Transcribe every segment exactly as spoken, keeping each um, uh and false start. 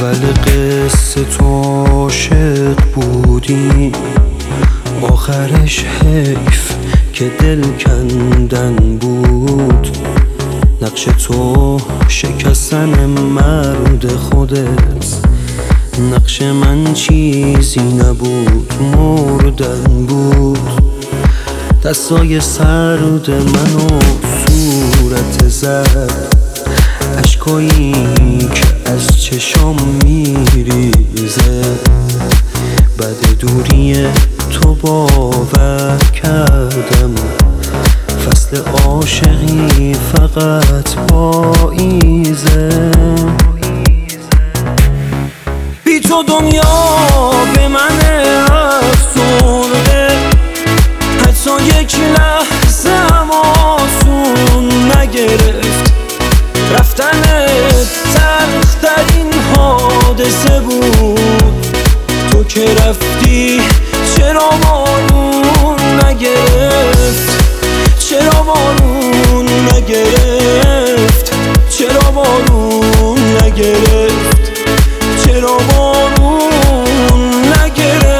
اول قصه تو عاشق بودی، آخرش حیف که دل کندن بود. نقش تو شکستن مرد خودت، نقش من چیزی نبود مردن بود. دستای سرد منو صورت زد، اشکایی که از چشام میریزه. بعد دوری تو باور کردم فصل عاشقی فقط پاییزه. بی تو دنیا به من افسرده، حتی یک لحظه هم آسون نگرفت. رفتنت سخت‌ترین حادثه بود، تو که رفتی چرا بارون نگرفت؟ چرا بارون نگرفت؟ چرا بارون نگرفت؟ چرا بارون نگرفت؟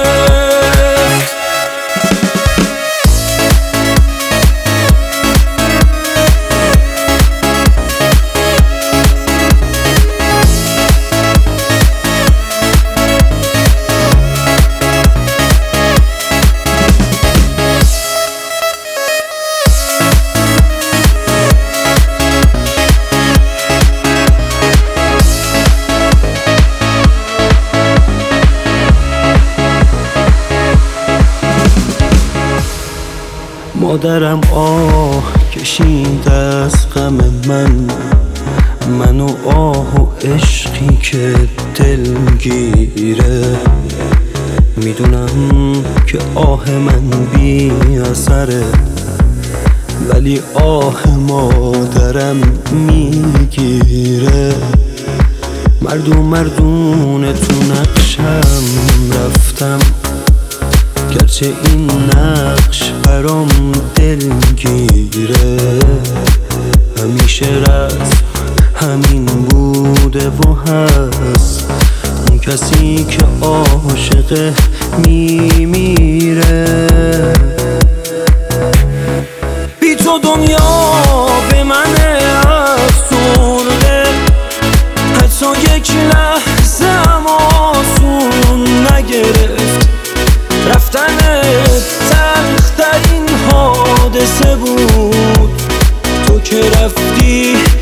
مادرم آه کشید از غم من، من و آه و عشقی که دلگیره. میدونم که آه من بی اثره، ولی آه مادرم میگیره. مردون مردون تو نقشم رفتم، گرچه این نقش برام دلگیره. همیشه رسم همین بوده و هست، اون کسی که عاشقه میمیره. بی تو دنیا به من افسرده، حتی یک لحظه هم آسون نگرفت. رفتنت سخت‌ترین حادثه بود، تو که رفتی